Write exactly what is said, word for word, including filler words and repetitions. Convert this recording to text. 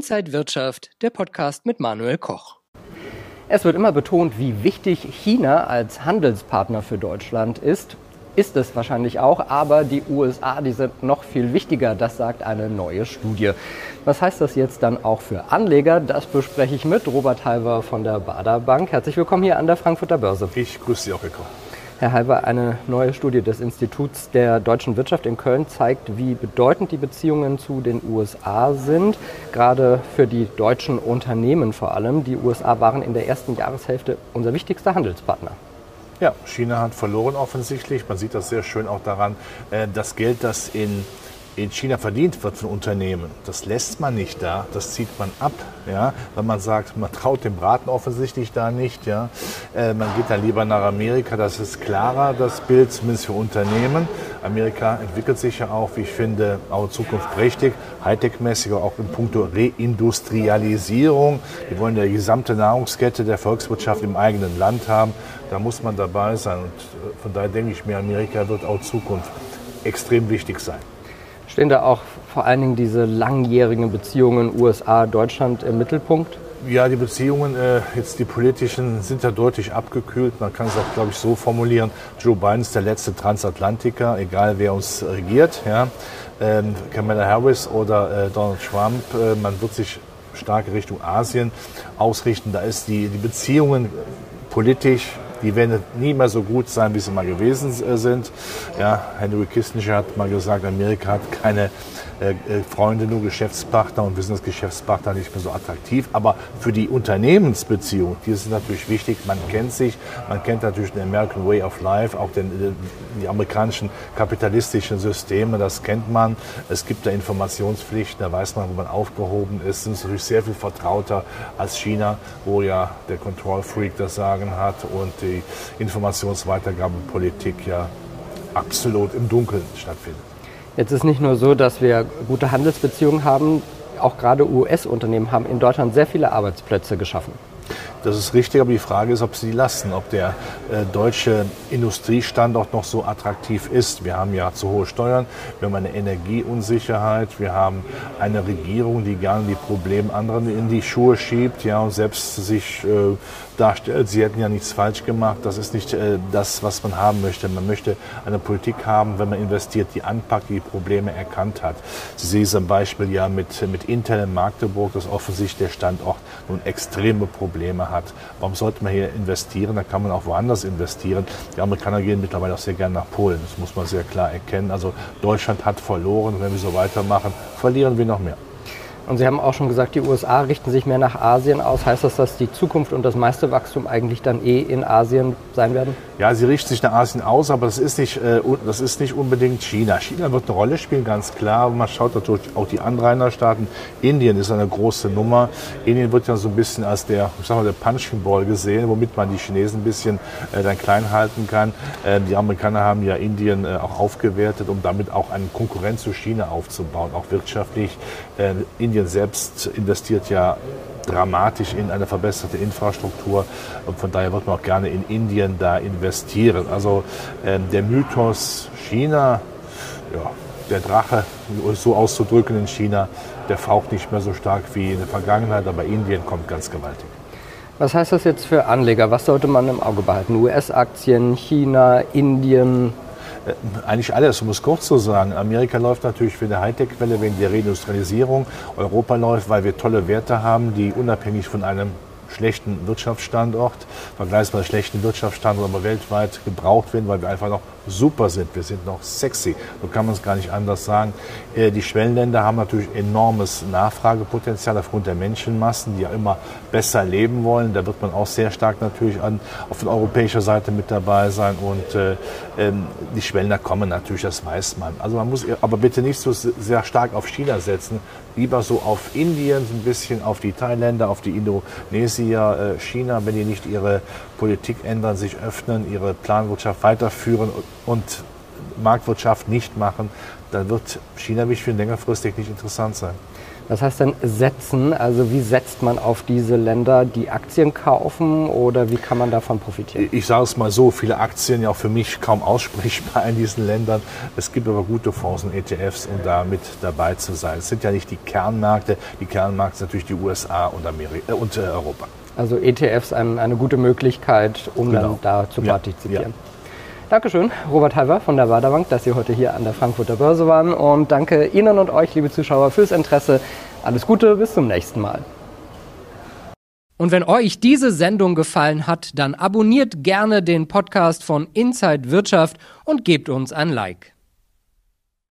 Inside Wirtschaft, der Podcast mit Manuel Koch. Es wird immer betont, wie wichtig China als Handelspartner für Deutschland ist. Ist es wahrscheinlich auch, aber die U S A, die sind noch viel wichtiger, das sagt eine neue Studie. Was heißt das jetzt dann auch für Anleger? Das bespreche ich mit Robert Halver von der Baader Bank. Herzlich willkommen hier an der Frankfurter Börse. Ich grüße Sie auch, Herr Koch. Herr Halver, eine neue Studie des Instituts der deutschen Wirtschaft in Köln zeigt, wie bedeutend die Beziehungen zu den U S A sind, gerade für die deutschen Unternehmen vor allem. Die U S A waren in der ersten Jahreshälfte unser wichtigster Handelspartner. Ja, China hat verloren offensichtlich. Man sieht das sehr schön auch daran, das Geld, das in in China verdient wird von Unternehmen, das lässt man nicht da, das zieht man ab, ja, weil man sagt, man traut dem Braten offensichtlich da nicht, ja, äh, man geht dann lieber nach Amerika, das ist klarer, das Bild, zumindest für Unternehmen. Amerika entwickelt sich ja auch, wie ich finde, auch in Zukunft prächtig, Hightech-mäßig, auch in puncto Reindustrialisierung. Die wollen ja die gesamte Nahrungskette der Volkswirtschaft im eigenen Land haben, da muss man dabei sein und von daher denke ich mir, Amerika wird auch in Zukunft extrem wichtig sein. Stehen da auch vor allen Dingen diese langjährigen Beziehungen U S A-Deutschland im Mittelpunkt? Ja, die Beziehungen, äh, jetzt die politischen, sind ja deutlich abgekühlt. Man kann es auch, glaube ich, so formulieren. Joe Biden ist der letzte Transatlantiker, egal wer uns regiert. Ja. Ähm, Kamala Harris oder äh, Donald Trump, äh, man wird sich stark Richtung Asien ausrichten. Da ist die, die Beziehungen politisch, die werden nie mehr so gut sein, wie sie mal gewesen sind. Ja, Henry Kissinger hat mal gesagt, Amerika hat keine äh, Freunde, nur Geschäftspartner und wir sind als Geschäftspartner nicht mehr so attraktiv. Aber für die Unternehmensbeziehungen, die sind natürlich wichtig. Man kennt sich, man kennt natürlich den American Way of Life, auch den, die amerikanischen kapitalistischen Systeme, das kennt man. Es gibt da Informationspflichten, da weiß man, wo man aufgehoben ist. Es ist natürlich sehr viel vertrauter als China, wo ja der Control Freak das Sagen hat und die Informationsweitergabepolitik ja absolut im Dunkeln stattfindet. Jetzt ist nicht nur so, dass wir gute Handelsbeziehungen haben, auch gerade U S-Unternehmen haben in Deutschland sehr viele Arbeitsplätze geschaffen. Das ist richtig, aber die Frage ist, ob sie die lassen, ob der äh, deutsche Industriestandort noch so attraktiv ist. Wir haben ja zu hohe Steuern, wir haben eine Energieunsicherheit, wir haben eine Regierung, die gerne die Probleme anderen in die Schuhe schiebt, ja, und selbst sich äh, darstellt, sie hätten ja nichts falsch gemacht. Das ist nicht äh, das, was man haben möchte. Man möchte eine Politik haben, wenn man investiert, die anpackt, die Probleme erkannt hat. Sie sehen es am Beispiel ja mit, mit Intel in Magdeburg, dass offensichtlich der Standort nun extreme Probleme hat. Warum sollte man hier investieren? Da kann man auch woanders investieren. Die Amerikaner gehen mittlerweile auch sehr gerne nach Polen. Das muss man sehr klar erkennen. Also Deutschland hat verloren. Wenn wir so weitermachen, verlieren wir noch mehr. Und Sie haben auch schon gesagt, die U S A richten sich mehr nach Asien aus. Heißt das, dass die Zukunft und das meiste Wachstum eigentlich dann eh in Asien sein werden? Ja, sie richten sich nach Asien aus, aber das ist nicht, äh, das ist nicht unbedingt China. China wird eine Rolle spielen, ganz klar. Man schaut natürlich auch die Anrainerstaaten. Indien ist eine große Nummer. Indien wird ja so ein bisschen als der, ich sag mal, der Punching Ball gesehen, womit man die Chinesen ein bisschen äh, dann klein halten kann. Äh, die Amerikaner haben ja Indien äh, auch aufgewertet, um damit auch einen Konkurrent zu China aufzubauen, auch wirtschaftlich. Äh, Indien selbst investiert ja dramatisch in eine verbesserte Infrastruktur und von daher wird man auch gerne in Indien da investieren. Also äh, der Mythos China, ja, der Drache, so auszudrücken in China, der faucht nicht mehr so stark wie in der Vergangenheit, aber Indien kommt ganz gewaltig. Was heißt das jetzt für Anleger? Was sollte man im Auge behalten? U S-Aktien, China, Indien? Eigentlich alles, um es kurz zu sagen. Amerika läuft natürlich für eine Hightech-Welle wegen der Reindustrialisierung. Europa läuft, weil wir tolle Werte haben, die unabhängig von einem schlechten Wirtschaftsstandort, vergleichsweise schlechten Wirtschaftsstandort, aber weltweit gebraucht werden, weil wir einfach noch super sind. Wir sind noch sexy. So kann man es gar nicht anders sagen. Die Schwellenländer haben natürlich enormes Nachfragepotenzial aufgrund der Menschenmassen, die ja immer besser leben wollen. Da wird man auch sehr stark natürlich an, auf der europäischen Seite mit dabei sein. Und äh, die Schwellenländer kommen natürlich, das weiß man. Also man muss aber bitte nicht so sehr stark auf China setzen. Lieber so auf Indien, ein bisschen auf die Thailänder, auf die Indonesier, äh, China, wenn die nicht ihre Politik ändern, sich öffnen, ihre Planwirtschaft weiterführen und Marktwirtschaft nicht machen, dann wird China für ihn längerfristig nicht interessant sein. Was heißt denn setzen? Also wie setzt man auf diese Länder, die Aktien kaufen oder wie kann man davon profitieren? Ich sage es mal so, viele Aktien ja auch für mich kaum aussprechbar in diesen Ländern. Es gibt aber gute Fonds und E T Fs, um da mit dabei zu sein. Es sind ja nicht die Kernmärkte, die Kernmärkte sind natürlich die U S A und, Amerika, äh, und äh, Europa. Also E T Fs ein, eine gute Möglichkeit, um genau. dann da zu partizipieren. Ja, ja. Dankeschön, Robert Halver von der Baader Bank, dass Sie heute hier an der Frankfurter Börse waren. Und danke Ihnen und euch, liebe Zuschauer, fürs Interesse. Alles Gute, bis zum nächsten Mal. Und wenn euch diese Sendung gefallen hat, dann abonniert gerne den Podcast von Inside Wirtschaft und gebt uns ein Like.